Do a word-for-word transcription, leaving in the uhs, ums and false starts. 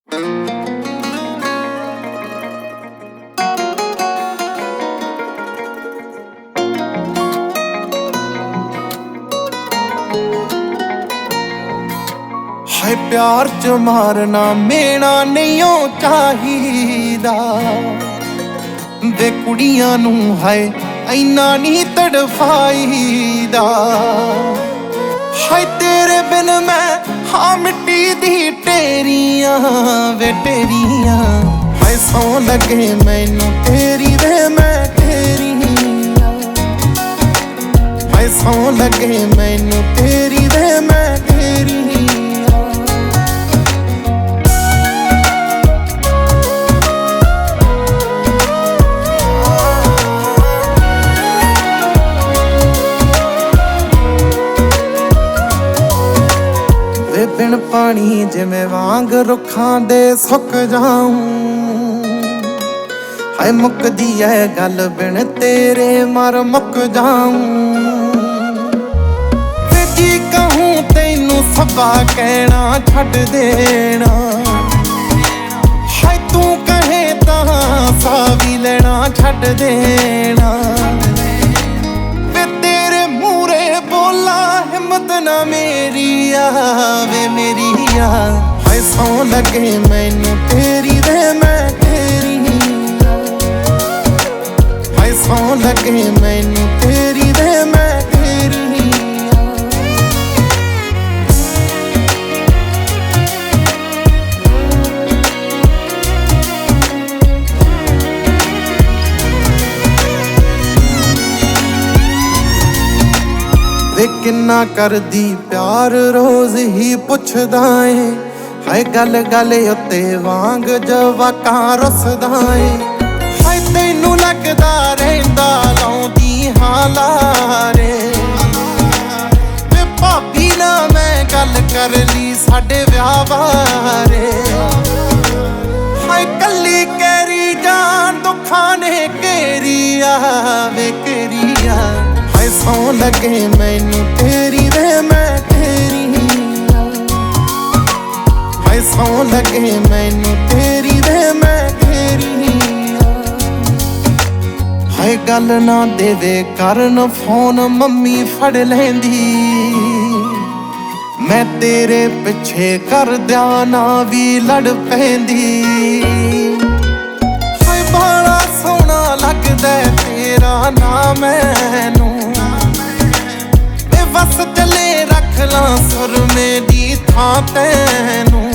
हाय प्यार च मारना मेना नहीं चाहिदा वे कुड़ियां नू हाय इन्ना नहीं तड़फाईदा। हाय तेरे बिन मैं हाँ मिट्टी दी टेरियां वे टेरियां। हाय सौ लगे मैनू तेरी वे मैं तेरियां। हाय सौ लगे मैनू तेरी वे मैं तेरियां। बिन पानी जिमें वांग रुखां दे सुक जाऊं। हाय मुकदी है गल बिन तेरे मर मुक जाऊं। जी कहूं तैनू सबा कहना छड्ड देना। हाय तू कहे तां सा भी लेना छड्ड देना। हिम्मत ना मेरी आवे मेरी आ। हाय सौ लगे मैनू तेरी वे मैं तेरी। हाय सौ लगे मैनू तेरी वे मैं तेरी। वे किन्ना करदी प्यार रोज ही पुछदा है। हाय गल गल उत्ते वांग जवाकां रुसदा है। हाय तैनू लगदा रहिंदा लाउंदी हां लारे। वे भाभी ना मैं गल कर ली साडे विआह बारे। हाय कल्ली कैरी जान दुखां ने घेरी आ वे घेरी आ। हाय सौ लगे मैनू तेरी वे मैं तेरी। हाय सौ लगे मैनू तेरी वे मैं तेरी। हाय गल ना देवे करन फोन मम्मी फड़ लैंदी। मैं तेरे पिछे कर दियां ना भी लड़ पैंदी। हाय बड़ा सोहना लगदा तेरा ना मैनू। बस चले रख ला सुर मेरी थां तैनू।